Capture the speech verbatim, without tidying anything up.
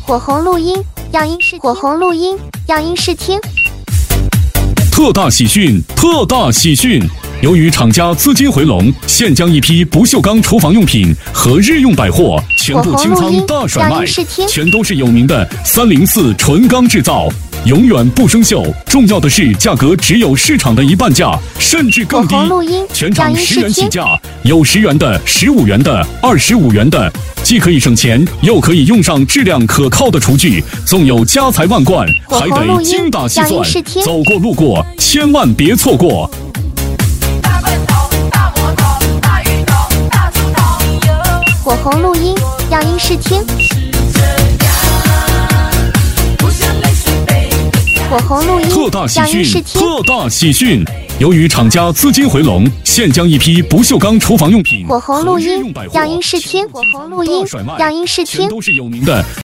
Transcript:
火红录音，样音试火红录音，样音试听。 特大喜讯！特大喜讯！由于厂家资金回笼，现将一批不锈钢厨房用品和日用百货全部清仓大甩卖，全都是有名的三零四纯钢制造，永远不生锈。重要的是，价格只有市场的一半价，甚至更低。全场十元起价，有十元的、十五元的、二十五元的，既可以省钱，又可以用上质量可靠的厨具，纵有家财万贯，还得精打细算。走过路过，千万别错过。 火红录音，样音试听。火红录音， 特大喜讯！特大喜讯！ 由于厂家资金回笼，现将一批不锈钢厨房用品火红录音，样音试听。火红录音，样音试听。 都是有名的。